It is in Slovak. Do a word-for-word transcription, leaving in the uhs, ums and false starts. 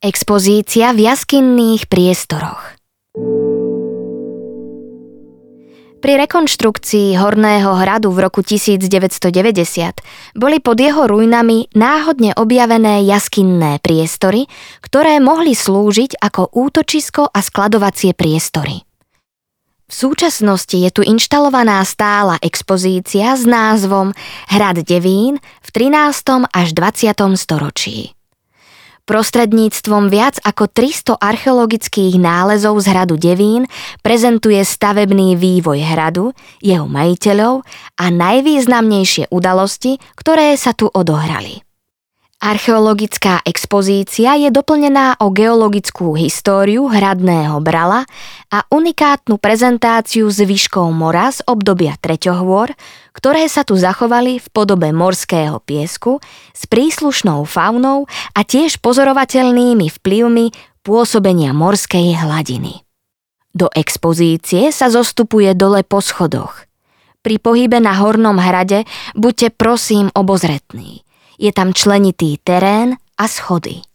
Expozícia v jaskinných priestoroch. Pri rekonštrukcii Horného hradu v roku tisícdeväťstodeväťdesiat boli pod jeho ruinami náhodne objavené jaskinné priestory, ktoré mohli slúžiť ako útočisko a skladovacie priestory. V súčasnosti je tu inštalovaná stála expozícia s názvom Hrad Devín v trinástom až dvadsiatom storočí. Prostredníctvom viac ako tristo archeologických nálezov z hradu Devín prezentuje stavebný vývoj hradu, jeho majiteľov a najvýznamnejšie udalosti, ktoré sa tu odohrali. Archeologická expozícia je doplnená o geologickú históriu hradného brala a unikátnu prezentáciu zvyškov mora z obdobia treťohôr, ktoré sa tu zachovali v podobe morského piesku s príslušnou faunou a tiež pozorovateľnými vplyvmi pôsobenia morskej hladiny. Do expozície sa zostupuje dole po schodoch. Pri pohybe na Hornom hrade buďte prosím obozretní. Je tam členitý terén a schody.